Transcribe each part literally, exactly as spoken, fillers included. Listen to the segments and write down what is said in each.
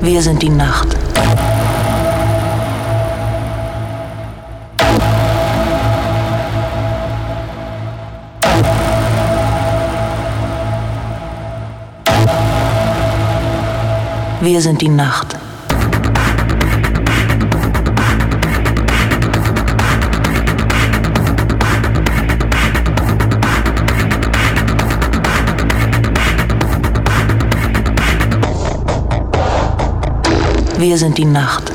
Wir sind die Nacht. Wir sind die Nacht. Wir sind die Nacht.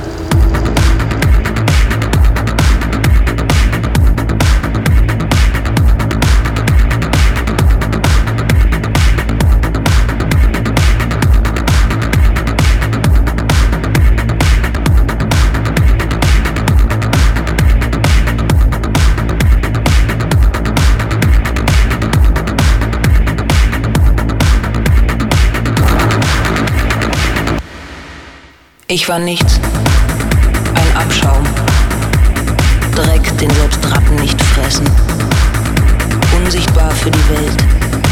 Ich war nichts, ein Abschaum, Dreck, den selbst Ratten nicht fressen, unsichtbar für die Welt,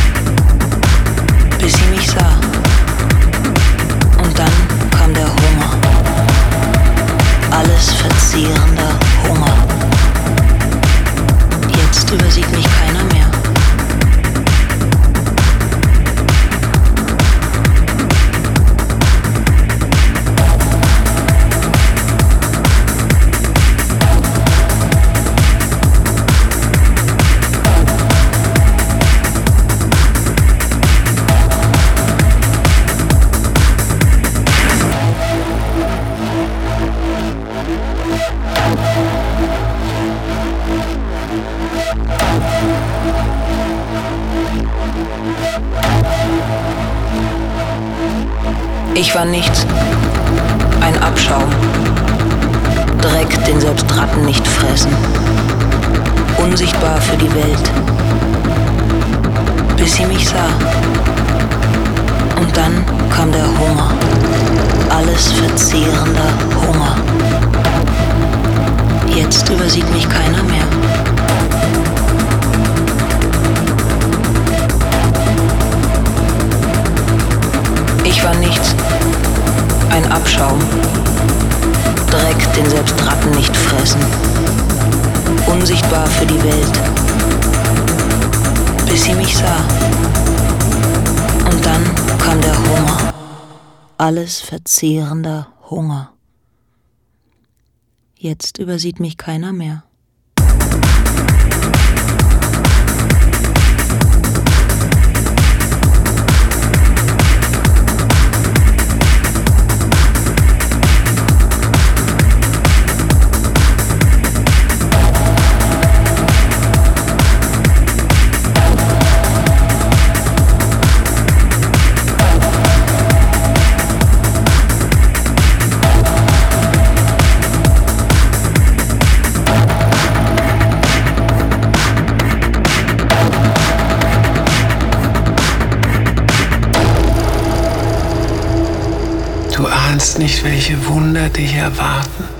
bis sie mich sah. Und dann kam der Hunger, alles verzehrender Hunger. Jetzt übersieht mich keiner mehr. Ich war nichts, ein Abschaum, Dreck, den selbst Ratten nicht fressen, unsichtbar für die Welt, bis sie mich sah. Und dann kam der Hunger, alles verzehrender Hunger. Jetzt übersieht mich keiner mehr. Ich war nichts, ein Abschaum, Dreck, den selbst Ratten nicht fressen, unsichtbar für die Welt, bis sie mich sah. Und dann kam der Hunger, alles verzehrender Hunger. Jetzt übersieht mich keiner mehr. Du ahnst nicht, welche Wunder dich erwarten.